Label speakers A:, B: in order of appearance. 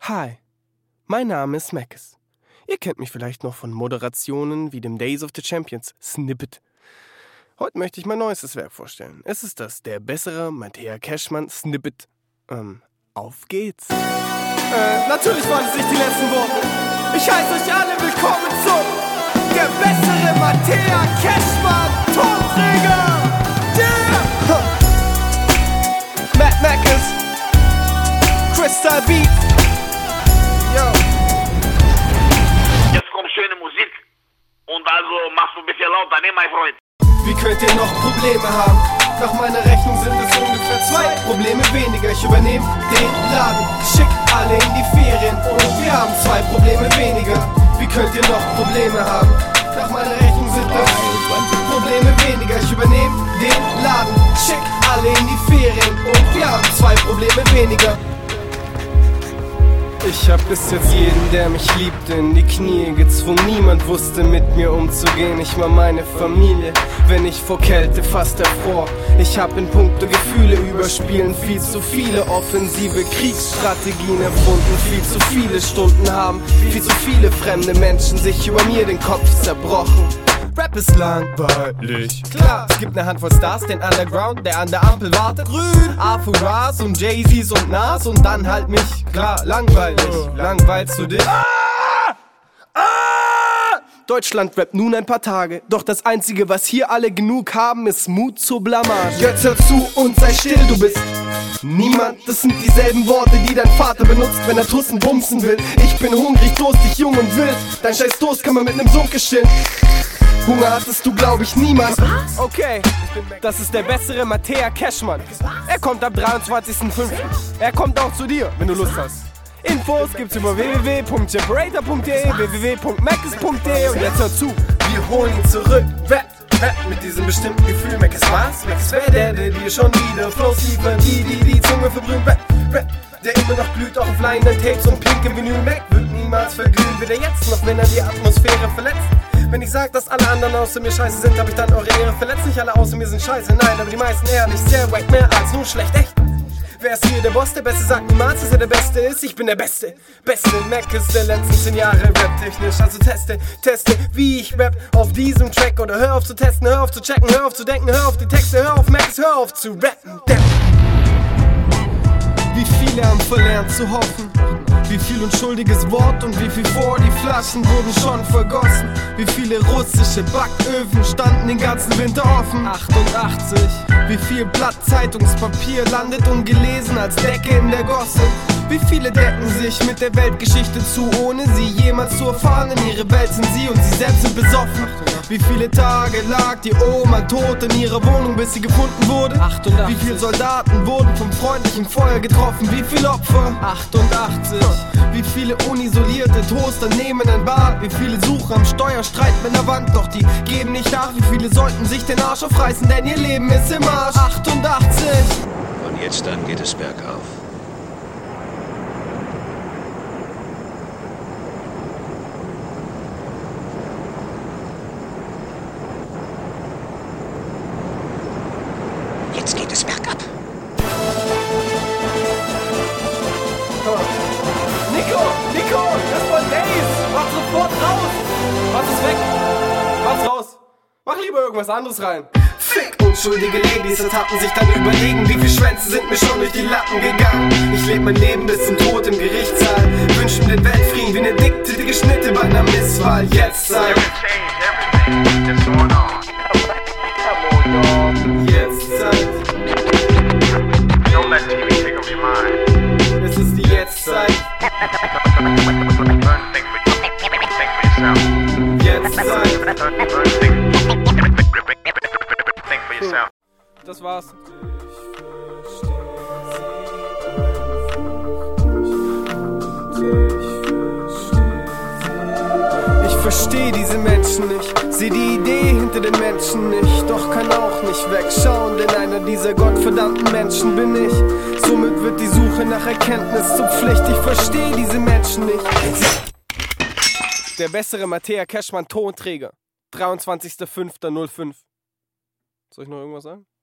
A: Hi, mein Name ist Mackes. Ihr kennt mich vielleicht noch von Moderationen wie dem Days of the Champions Snippet. Heute möchte ich mein neuestes Werk vorstellen. Es ist das Der bessere Mattea Cashman Snippet. Auf geht's. Natürlich waren es nicht die letzten Worte. Ich heiße euch alle willkommen zum Der bessere Mattea Cashman Tonträger. Yeah! Matt Mackes, Crystal Beats. Yo.
B: Jetzt kommt schöne Musik und also machst du ein bisschen lauter, ne, mein Freund?
A: Wie könnt ihr noch Probleme haben? Nach meiner Rechnung sind es ungefähr 2 Probleme weniger. Ich übernehme den Laden, schick alle in die Ferien und wir haben 2 Probleme weniger. Wie könnt ihr noch Probleme haben? Nach meiner Rechnung sind es 20 Probleme weniger. Ich übernehme den Laden, schick alle in die Ferien und wir haben 2 Probleme weniger. Ich hab bis jetzt jeden, der mich liebte, in die Knie gezwungen. Niemand wusste mit mir umzugehen, nicht mal meine Familie. Wenn ich vor Kälte fast erfror. Ich hab in puncto Gefühle überspielen viel zu viele offensive Kriegsstrategien erfunden. Viel zu viele Stunden haben viel zu viele fremde Menschen sich über mir den Kopf zerbrochen. Rap ist langweilig. Klar, es gibt eine Handvoll Stars, den Underground, der an der Ampel wartet. Grün, Afuras und Jay-Z's und Nas und dann halt mich. Klar, langweilig. Langweilst du dich? Deutschland rappt nun ein paar Tage. Doch das Einzige, was hier alle genug haben, ist Mut zur Blamage. Jetzt hör zu und sei still, du bist niemand. Das sind dieselben Worte, die dein Vater benutzt, wenn er Tussen bumsen will. Ich bin hungrig, durstig, jung und wild. Dein scheiß Durst kann man mit nem Sumpf stillen. Hunger hattest du, glaub ich, niemals. Okay, das ist der bessere Mattea Cashman. Er kommt am 23.05. Er kommt auch zu dir, wenn du Lust hast. Infos gibt's über www.generator.de, www.mackes.de und jetzt hör zu. Wir holen ihn zurück. Rap mit diesem bestimmten Gefühl. Mackes was? Mackes wer der dir schon wieder Flows liefert, die Zunge verbrühen. Rap, der immer noch glüht, auch auf Leinwand, Tapes und pinke Vinyl. Mac wird niemals verglühen, weder jetzt noch, wenn er die Atmosphäre verletzt. Wenn ich sag, dass alle anderen außer mir scheiße sind, hab ich dann eure Ehre verletzt. Nicht alle außer mir sind scheiße, nein, aber die meisten ehrlich. Sehr wack, mehr als nur schlecht, echt. Wer ist hier der Boss? Der Beste sagt niemals, dass er der Beste ist. Ich bin der Beste. Beste Mackes der letzten 10 Jahre rap-technisch. Also teste, wie ich rap auf diesem Track. Oder hör auf zu testen, hör auf zu checken, hör auf zu denken, hör auf die Texte, hör auf Mackes, hör auf zu rappen. Wie viele haben verlernt zu hoffen? Wie viel unschuldiges Wort und wie viel vor die Flaschen wurden schon vergossen? Wie viele russische Backöfen standen den ganzen Winter offen? 88. Wie viel Blatt Zeitungspapier landet ungelesen als Decke in der Gosse? Wie viele decken sich mit der Weltgeschichte zu, ohne sie jemals zu erfahren? In ihre Welt sind sie und sie selbst sind besoffen. Wie viele Tage lag die Oma tot in ihrer Wohnung, bis sie gefunden wurde? 88. Wie viele Soldaten wurden vom freundlichen Feuer getroffen? Wie viele Opfer? 88. Wie viele unisolierte Toaster nehmen ein Bad? Wie viele Sucher am Steuerstreit mit der Wand? Doch die geben nicht nach. Wie viele sollten sich den Arsch aufreißen, denn ihr Leben ist im Arsch? 88.
C: Von jetzt an geht es bergauf. Jetzt geht es bergab.
A: Nico, das war Days. Mach sofort raus. Mach es weg. Mach's raus. Mach lieber irgendwas anderes rein. Fick unschuldige Ladies und hatten sich dann überlegen, wie viele Schwänze sind mir schon durch die Lappen gegangen. Ich lebe mein Leben bis zum Tod im Gerichtssaal. Wünsch mir den Weltfrieden wie eine dicke Schnitte bei einer Misswahl. Jetzt Zeit. Jetzt Zeit.
B: Don't let TV take over your mind.
A: Es ist die Jetztzeit. Das war's. Ich versteh diese Menschen nicht, seh die Idee hinter den Menschen nicht, doch kann auch nicht wegschauen, denn einer dieser gottverdammten Menschen bin ich. Somit wird die Suche nach Erkenntnis zur Pflicht. Ich versteh diese Menschen nicht. Der bessere Mattea Cashman Tonträger. 23.05.05. Soll ich noch irgendwas sagen?